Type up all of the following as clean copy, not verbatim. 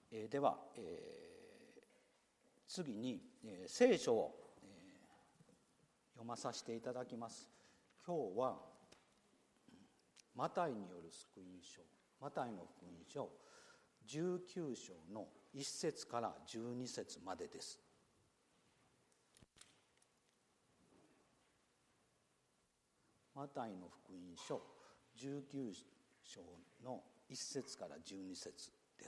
では、次に、聖書を、読まさせていただきます。今日はマタイによる福音書、マタイの福音書19章の1節から12節までです。マタイの福音書19章の1節から12節です。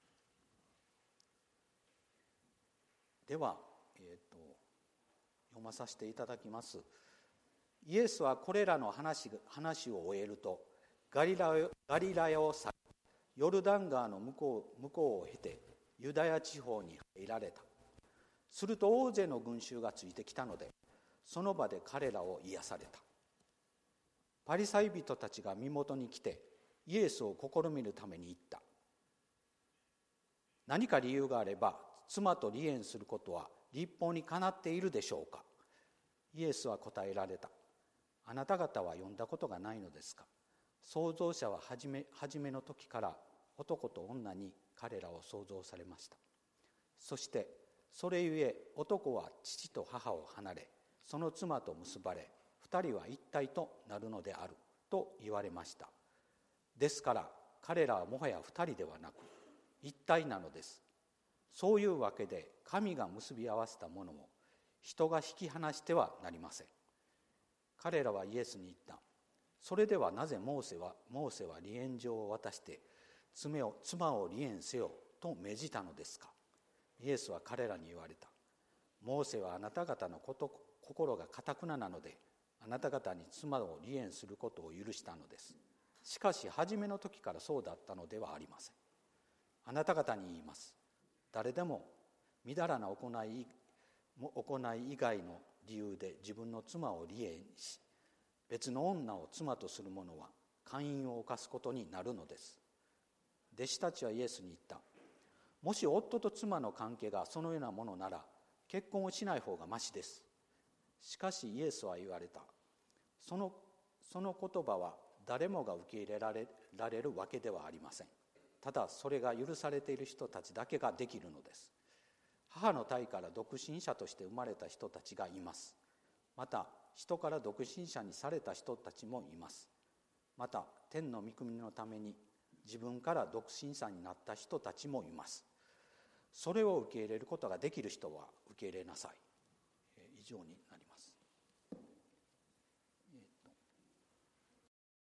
では、読まさせていただきます。イエスはこれらの話を終えると、ガリラヤを去り、ヨルダン川の向こうを経てユダヤ地方に入られた。すると大勢の群衆がついてきたので、その場で彼らを癒された。パリサイ人たちが身元に来てイエスを試みるために言った。何か理由があれば妻と離縁することは律法にかなっているでしょうか。イエスは答えられた。あなた方は読んだことがないのですか。創造者は初めの時から男と女に彼らを創造されました。そしてそれゆえ男は父と母を離れ、その妻と結ばれ、二人は一体となるのであると言われました。ですから彼らはもはや二人ではなく一体なのです。そういうわけで神が結び合わせたものを人が引き離してはなりません。彼らはイエスに言った。それではなぜモーセは離縁状を渡して妻を離縁せよと命じたのですか。イエスは彼らに言われた。モーセはあなた方の心が堅なので、あなた方に妻を離縁することを許したのです。しかし初めの時からそうだったのではありません。あなた方に言います。誰でもみだらな行い以外の理由で自分の妻を離縁し、別の女を妻とする者は姦淫を犯すことになるのです。弟子たちはイエスに言った。もし夫と妻の関係がそのようなものなら、結婚をしない方がましです。しかしイエスは言われた。その言葉は誰もが受け入れられるわけではありません。ただそれが許されている人たちだけができるのです。母の胎から独身者として生まれた人たちがいます。また人から独身者にされた人たちもいます。また天の御国のために自分から独身者になった人たちもいます。それを受け入れることができる人は受け入れなさい。以上に